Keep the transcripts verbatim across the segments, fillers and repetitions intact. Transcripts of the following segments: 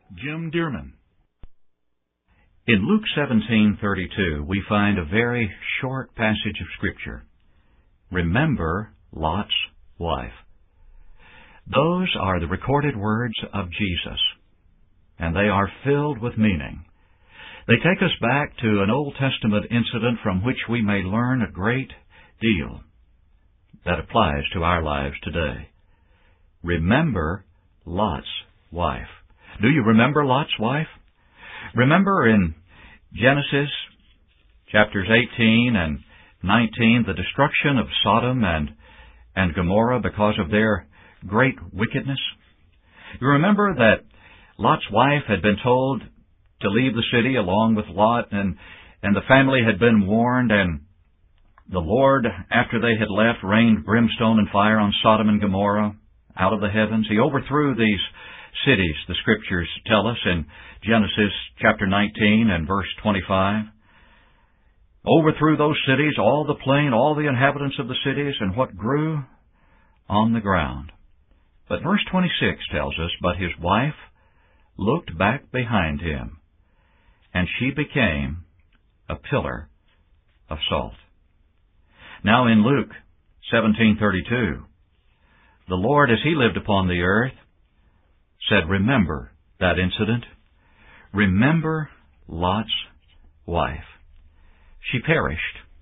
Jim Dearman. In Luke seventeen thirty-two, we find a very short passage of Scripture. Remember Lot's wife. Those are the recorded words of Jesus, and they are filled with meaning. They take us back to an Old Testament incident from which we may learn a great deal that applies to our lives today. Remember Lot's wife. Do you remember Lot's wife? Remember in Genesis chapters eighteen and nineteen the destruction of Sodom and, and Gomorrah because of their great wickedness? You remember that Lot's wife had been told to leave the city along with Lot, and, and the family had been warned, and the Lord, after they had left, rained brimstone and fire on Sodom and Gomorrah out of the heavens. He overthrew these cities, the Scriptures tell us in Genesis chapter nineteen and verse twenty-five. Overthrew those cities, all the plain, all the inhabitants of the cities, and what grew on the ground. But verse twenty-six tells us, but his wife looked back behind him, and she became a pillar of salt. Now in Luke seventeen thirty-two, the Lord, as He lived upon the earth, said, remember that incident. Remember Lot's wife. She perished.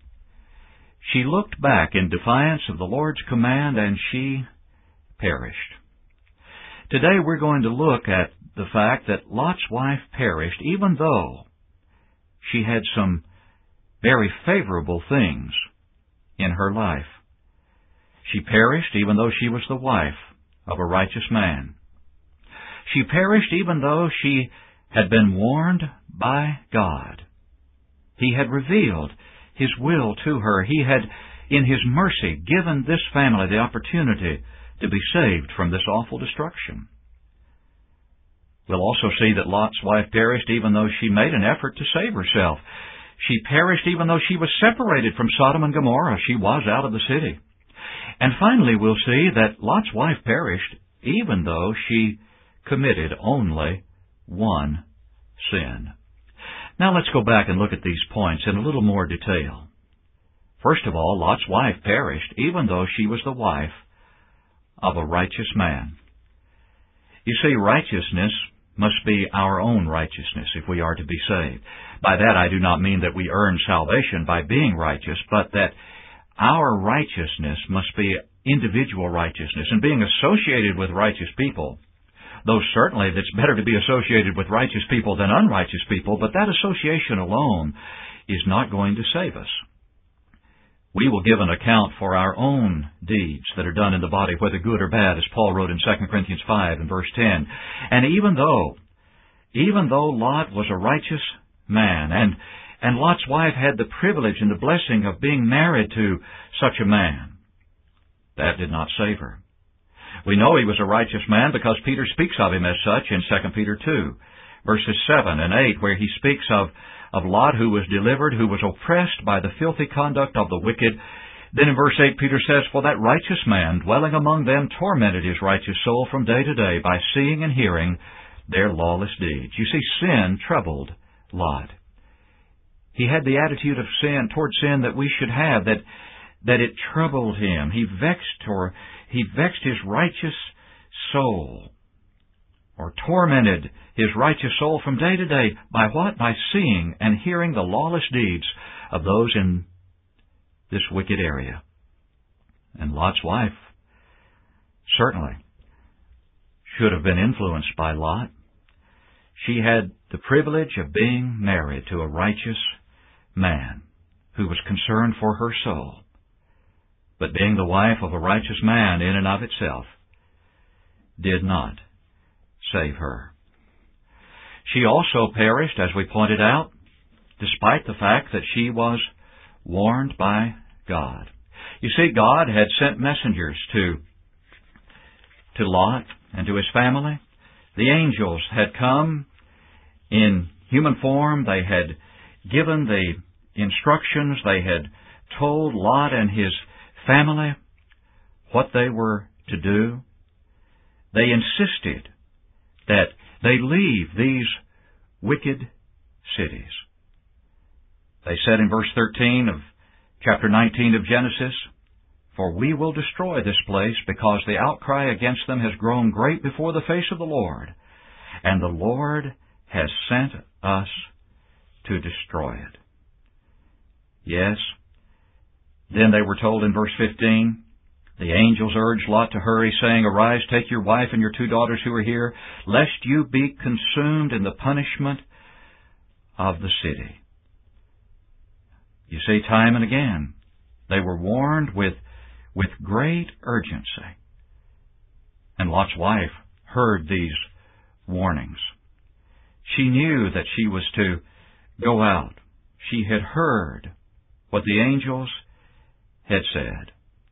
She looked back in defiance of the Lord's command, and she perished. Today we're going to look at the fact that Lot's wife perished, even though she had some very favorable things in her life. She perished even though she was the wife of a righteous man. She perished even though she had been warned by God. He had revealed His will to her. He had, in His mercy, given this family the opportunity to be saved from this awful destruction. We'll also see that Lot's wife perished even though she made an effort to save herself. She perished even though she was separated from Sodom and Gomorrah. She was out of the city. And finally, we'll see that Lot's wife perished even though she committed only one sin. Now let's go back and look at these points in a little more detail. First of all, Lot's wife perished even though she was the wife of a righteous man. You see, righteousness must be our own righteousness if we are to be saved. By that I do not mean that we earn salvation by being righteous, but that our righteousness must be individual righteousness. And being associated with righteous people, though certainly it's better to be associated with righteous people than unrighteous people, but that association alone is not going to save us. We will give an account for our own deeds that are done in the body, whether good or bad, as Paul wrote in Second Corinthians five and verse ten. And even though, even though Lot was a righteous man, and, and Lot's wife had the privilege and the blessing of being married to such a man, that did not save her. We know he was a righteous man because Peter speaks of him as such in Second Peter two, verses seven and eight, where he speaks of, of Lot who was delivered, who was oppressed by the filthy conduct of the wicked. Then in verse eight, Peter says, for that righteous man, dwelling among them, tormented his righteous soul from day to day by seeing and hearing their lawless deeds. You see, sin troubled Lot. He had the attitude of sin, toward sin that we should have, that, that it troubled him. He vexed or he vexed his righteous soul, or tormented his righteous soul from day to day. By what? By seeing and hearing the lawless deeds of those in this wicked area. And Lot's wife certainly should have been influenced by Lot. She had the privilege of being married to a righteous man who was concerned for her soul. But being the wife of a righteous man in and of itself did not save her. She also perished, as we pointed out, despite the fact that she was warned by God. You see, God had sent messengers to, to Lot and to his family. The angels had come in human form. They had given the instructions. They had told Lot and his family what they were to do. They insisted that They leave these wicked cities. They said in verse thirteen of chapter nineteen of Genesis, "For we will destroy this place, because the outcry against them has grown great before the face of the Lord, and the Lord has sent us to destroy it." Yes. Then they were told in verse fifteen, the angels urged Lot to hurry, saying, "Arise, take your wife and your two daughters who are here, lest you be consumed in the punishment of the city." You see, time and again, they were warned with, with great urgency. And Lot's wife heard these warnings. She knew that she was to go out. She had heard what the angels had said.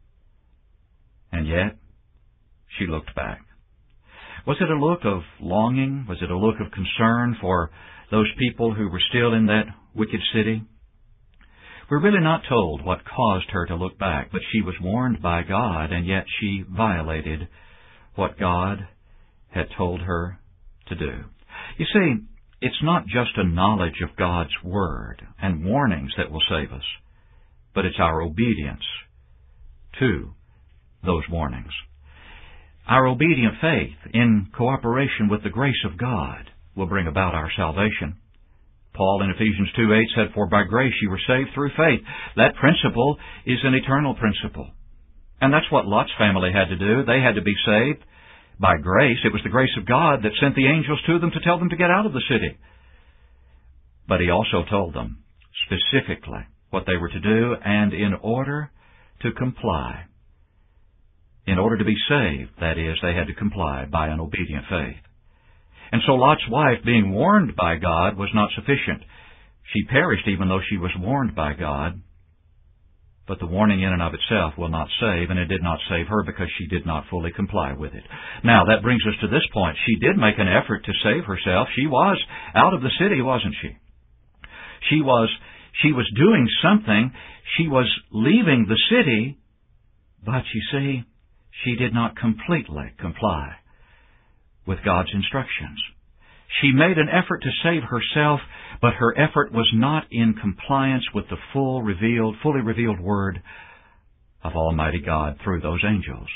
And yet, she looked back. Was it a look of longing? Was it a look of concern for those people who were still in that wicked city? We're really not told what caused her to look back, but she was warned by God, and yet she violated what God had told her to do. You see, it's not just a knowledge of God's Word and warnings that will save us, but it's our obedience to those warnings. Our obedient faith in cooperation with the grace of God will bring about our salvation. Paul in Ephesians two eight said, "For by grace you were saved through faith." That principle is an eternal principle. And that's what Lot's family had to do. They had to be saved by grace. It was the grace of God that sent the angels to them to tell them to get out of the city. But he also told them specifically what they were to do, and in order to comply, in order to be saved, that is, they had to comply by an obedient faith. And so Lot's wife, being warned by God, was not sufficient. She perished even though she was warned by God. But the warning in and of itself will not save, and it did not save her because she did not fully comply with it. Now, that brings us to this point. She did make an effort to save herself. She was out of the city, wasn't she? She was, she was doing something. She was leaving the city, but you see, she did not completely comply with God's instructions. She made an effort to save herself, but her effort was not in compliance with the full revealed, fully revealed Word of Almighty God through those angels.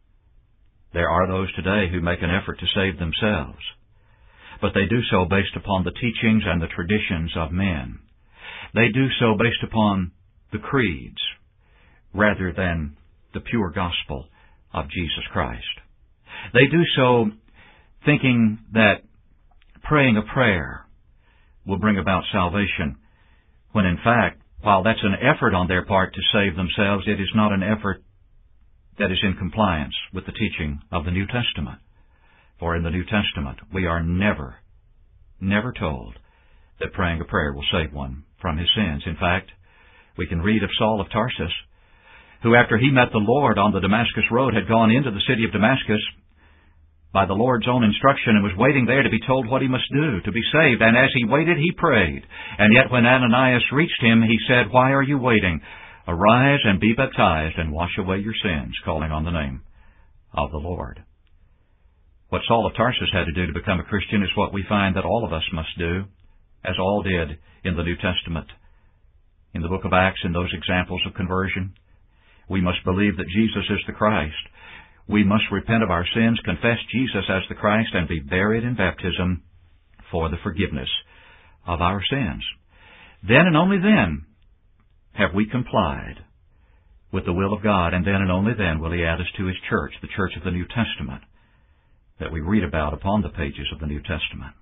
There are those today who make an effort to save themselves, but they do so based upon the teachings and the traditions of men. They do so based upon the creeds rather than the pure gospel of Jesus Christ. They do so thinking that praying a prayer will bring about salvation, when in fact, while that's an effort on their part to save themselves, it is not an effort that is in compliance with the teaching of the New Testament. For in the New Testament, we are never, never told that praying a prayer will save one from his sins. In fact, we can read of Saul of Tarsus, who after he met the Lord on the Damascus road had gone into the city of Damascus by the Lord's own instruction and was waiting there to be told what he must do to be saved. And as he waited, he prayed. And yet when Ananias reached him, he said, "Why are you waiting? Arise and be baptized and wash away your sins," calling on the name of the Lord. What Saul of Tarsus had to do to become a Christian is what we find that all of us must do, as all did in the New Testament. In the book of Acts, in those examples of conversion, we must believe that Jesus is the Christ. We must repent of our sins, confess Jesus as the Christ, and be buried in baptism for the forgiveness of our sins. Then and only then have we complied with the will of God, and then and only then will He add us to His church, the church of the New Testament, that we read about upon the pages of the New Testament.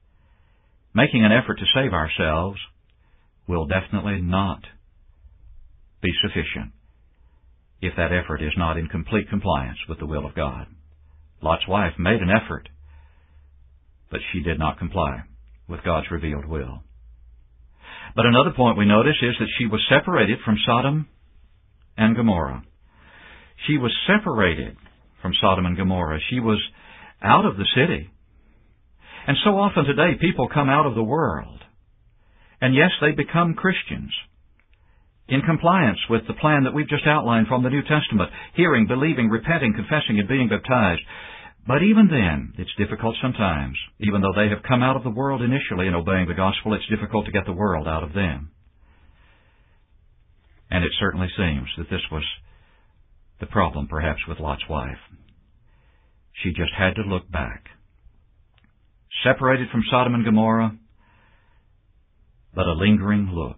Making an effort to save ourselves will definitely not be sufficient if that effort is not in complete compliance with the will of God. Lot's wife made an effort, but she did not comply with God's revealed will. But another point we notice is that she was separated from Sodom and Gomorrah. She was separated from Sodom and Gomorrah. She was out of the city. And so often today people come out of the world, and yes, they become Christians in compliance with the plan that we've just outlined from the New Testament, hearing, believing, repenting, confessing, and being baptized. But even then, it's difficult sometimes. Even though they have come out of the world initially in obeying the gospel, it's difficult to get the world out of them. And it certainly seems that this was the problem, perhaps, with Lot's wife. She just had to look back. Separated from Sodom and Gomorrah, but a lingering look.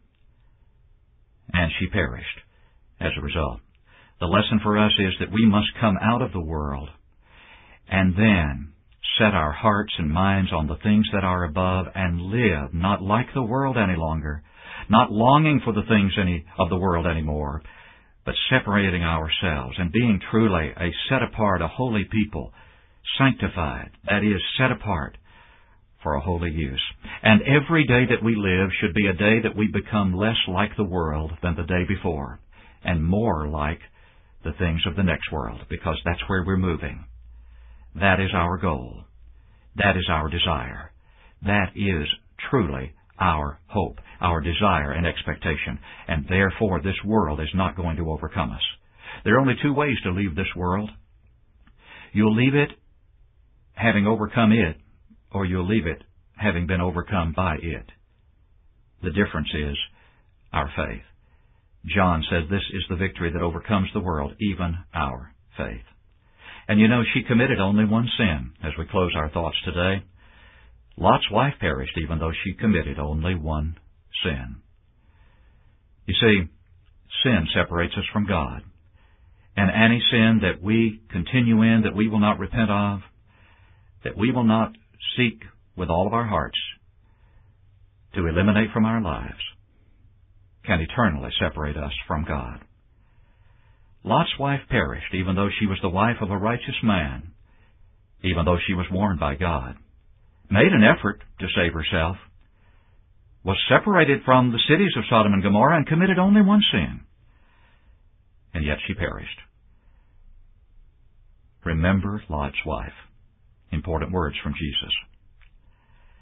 And she perished as a result. The lesson for us is that we must come out of the world and then set our hearts and minds on the things that are above and live not like the world any longer, not longing for the things any of the world anymore, but separating ourselves and being truly a set-apart, a holy people, sanctified, that is, set apart for a holy use. And every day that we live should be a day that we become less like the world than the day before, and more like the things of the next world, because that's where we're moving. That is our goal. That is our desire. That is truly our hope, our desire and expectation, and therefore this world is not going to overcome us. There are only two ways to leave this world. You'll leave it having overcome it, or you'll leave it having been overcome by it. The difference is our faith. John says this is the victory that overcomes the world, even our faith. And you know, she committed only one sin as we close our thoughts today. Lot's wife perished even though she committed only one sin. You see, sin separates us from God. And any sin that we continue in, that we will not repent of, that we will not seek with all of our hearts to eliminate from our lives, can eternally separate us from God. Lot's wife perished even though she was the wife of a righteous man, even though she was warned by God, made an effort to save herself, was separated from the cities of Sodom and Gomorrah, and committed only one sin. And yet she perished. Remember Lot's wife. Important words from Jesus.